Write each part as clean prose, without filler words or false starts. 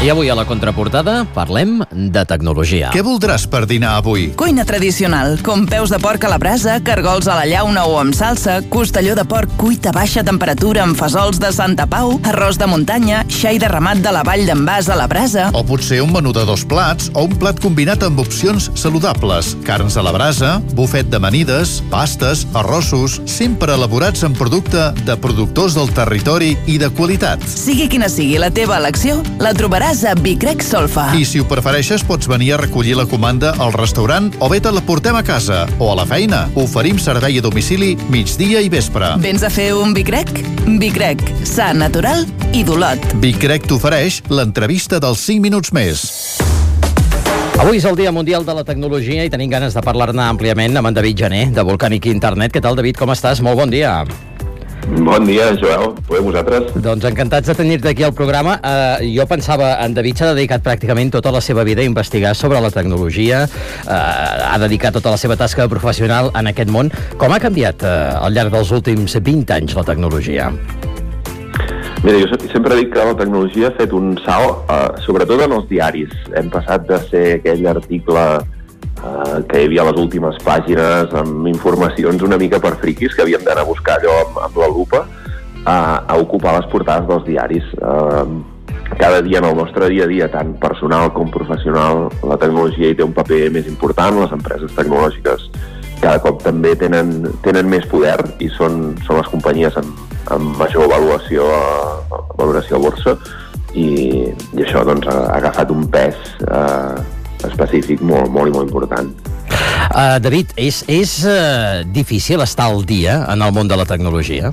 I avui a la contraportada parlem de tecnologia. Què voldràs per dinar avui? Cuina tradicional, com peus de porc a la brasa, cargols a la llauna o amb salsa, costelló de porc cuit a baixa temperatura amb fesols de Santa Pau, arròs de muntanya, xai de ramat de la Vall d'en Bas a la brasa... O potser un menú de 2 plats o un plat combinat amb opcions saludables. Carns a la brasa, bufet d'amanides, pastes, arrossos, sempre elaborats amb producte de productors del territori i de qualitat. Sigui quina sigui la teva elecció, la trobaràs a Vicrec Solfa. I si ho prefereixes, pots venir a recollir la comanda al restaurant o bé te la portem a casa o a la feina. Oferim servei a domicili migdia i vespre. Vens a fer un Vicrec? Vicrec, sa, natural i d'Olot. Vicrec t'ofereix l'entrevista dels 5 minuts més. Avui és el Dia Mundial de la Tecnologia i tenim ganes de parlar-ne àmpliament amb en David Gené, de Volcanic Internet. Què tal, David? Com estàs? Molt bon dia. Bon dia, Joel. Podeu vosaltres? Doncs encantats de tenir-te aquí al programa. Jo pensava, en David s'ha dedicat pràcticament tota la seva vida a investigar sobre la tecnologia, ha dedicat tota la seva tasca professional en aquest món. Com ha canviat al llarg dels últims 20 anys la tecnologia? Mira, jo sempre dic que la tecnologia ha fet un salt, sobretot en els diaris. Hem passat de ser aquell article que hi havia a les últimes pàgines amb informacions una mica per friquis que havíem d'anar a buscar allò amb la lupa a ocupar les portades dels diaris. Cada dia en el nostre dia a dia, tant personal com professional, la tecnologia hi té un paper més important. Les empreses tecnològiques cada cop també tenen més poder i són les companyies amb major valoració a borsa i això doncs, ha agafat un pes específic molt i molt important. David, és difícil estar al dia en el món de la tecnologia?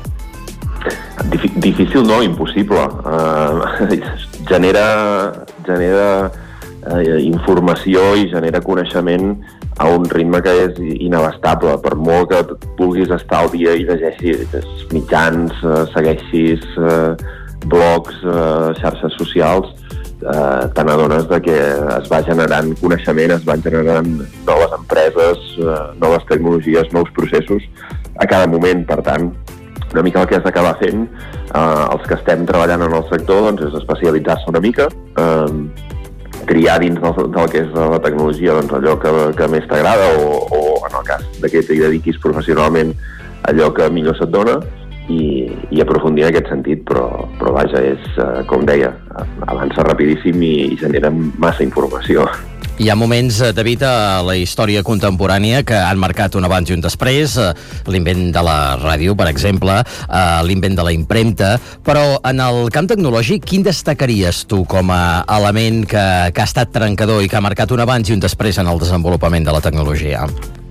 Difícil no, impossible. Genera informació i genera coneixement a un ritme que és inabastable. Per molt que vulguis estar al dia i llegeixis mitjans, segueixis blogs, xarxes socials, te n'adones que es va generant coneixement, es van generant noves empreses, noves tecnologies, nous processos a cada moment. Per tant, una mica el que has d'acabar fent, els que estem treballant en el sector, doncs, és especialitzar-se una mica, triar dins del que és la tecnologia doncs, allò que més t'agrada o en el cas que t'hi dediquis professionalment allò que millor se't dona i aprofundir en aquest sentit, però vaja, és, com deia, avança rapidíssim i genera massa informació. Hi ha moments, David, a la història contemporània que han marcat un abans i un després, l'invent de la ràdio, per exemple, l'invent de la impremta, però en el camp tecnològic, quin destacaries tu com a element que ha estat trencador i que ha marcat un abans i un després en el desenvolupament de la tecnologia?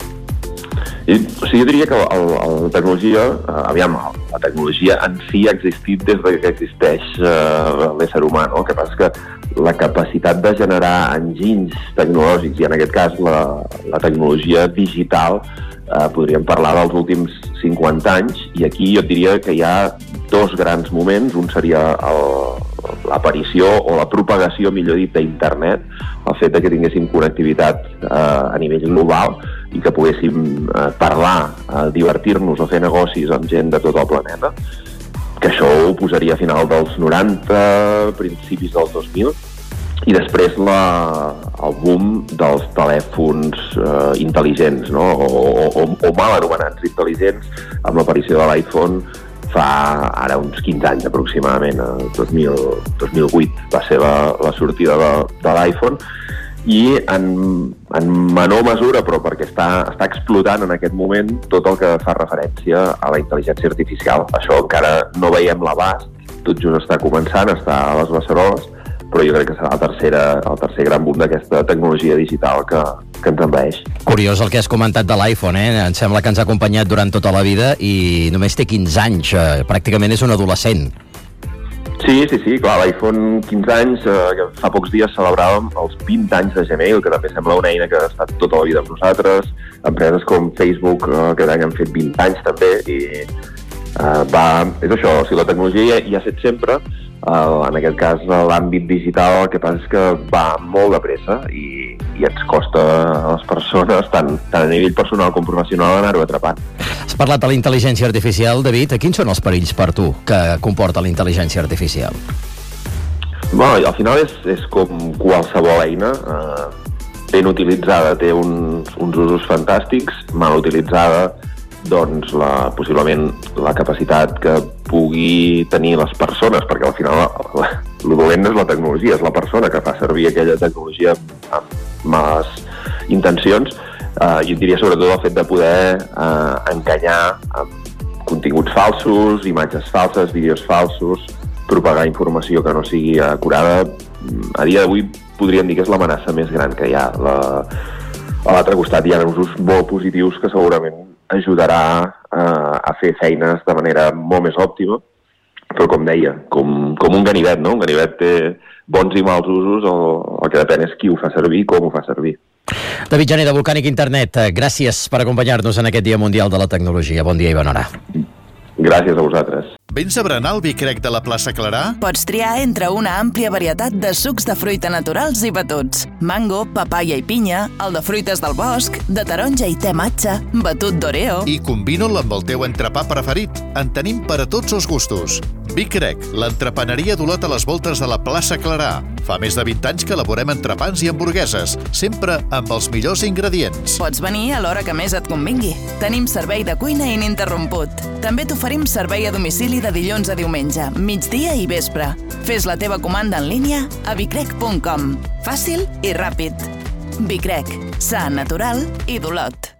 Jo diria que la tecnologia, la tecnologia en si ha existit des que existeix l'ésser humà, no? El que passa és que la capacitat de generar enginys tecnològics, i en aquest cas la tecnologia digital, podríem parlar dels últims 50 anys, i aquí jo diria que hi ha dos grans moments. Un seria l'aparició o la propagació, millor dit, d'internet, el fet que tinguéssim connectivitat a nivell global i que poguéssim parlar, divertir-nos o fer negocis amb gent de tot el planeta, que això ho posaria a final dels 90, principis dels 2000, i després el boom dels telèfons intel·ligents, no? o mal anomenats intel·ligents, amb l'aparició de l'iPhone fa ara uns 15 anys aproximadament. 2008 va ser la sortida de l'iPhone, i en menor mesura, però perquè està explotant en aquest moment tot el que fa referència a la intel·ligència artificial. Això encara no veiem l'abast, tot just està començant, està a les beceroles, però jo crec que serà el tercer gran boom d'aquesta tecnologia digital que ens envaeix. Curiós el que has comentat de l'iPhone, Em sembla que ens ha acompanyat durant tota la vida i només té 15 anys, pràcticament és un adolescent. Sí, clar, l'iPhone 15 anys, que fa pocs dies celebràvem els 20 anys de Gmail, que també sembla una eina que ha estat tota la vida amb nosaltres, empreses com Facebook, que han fet 20 anys també, i és això, o sigui, la tecnologia ja ha estat sempre, en aquest cas l'àmbit digital, el que passa és que va molt de pressa i ens costa a les persones, tant a nivell personal com professional, anar-ho atrapant. Has parlat de la intel·ligència artificial, David. Quins són els perills per tu que comporta la intel·ligència artificial? Bueno, al final és com qualsevol eina, ben utilitzada té uns usos fantàstics, mal utilitzada doncs possiblement la capacitat que pugui tenir les persones, perquè al final el dolent és la tecnologia, és la persona que fa servir aquella tecnologia amb males intencions, i et diria sobretot el fet de poder enganyar amb continguts falsos, imatges falses, vídeos falsos, propagar informació que no sigui acurada. A dia d'avui podríem dir que és l'amenaça més gran que hi ha. A l'altre costat hi ha usos molt positius que segurament ajudarà a fer feines de manera molt més òptima, però com deia, com un ganivet, no? Un ganivet té bons i mals usos, el que depèn és qui ho fa servir i com ho fa servir. David Gené, de Volcànic Internet, gràcies per acompanyar-nos en aquest Dia Mundial de la Tecnologia. Bon dia i bona hora. Gràcies a vosaltres. Vens a berenar al Vicrec de la plaça Clarà? Pots triar entre una àmplia varietat de sucs de fruita naturals i batuts. Mango, papaya i pinya, el de fruites del bosc, de taronja i te matxa, batut d'oreo... I combina'l amb el teu entrepà preferit. En tenim per a tots els gustos. Vicrec, l'entrepaneria d'Olot a les voltes de la plaça Clarà. Fa més de 20 anys que elaborem entrepans i hamburgueses, sempre amb els millors ingredients. Pots venir a l'hora que més et convingui. Tenim servei de cuina ininterromput. També t'oferim servei a domicili de dilluns a diumenge, migdia i vespre. Fes la teva comanda en línia a vicrec.com. Fàcil i ràpid. Vicrec, sa, natural i d'Olot.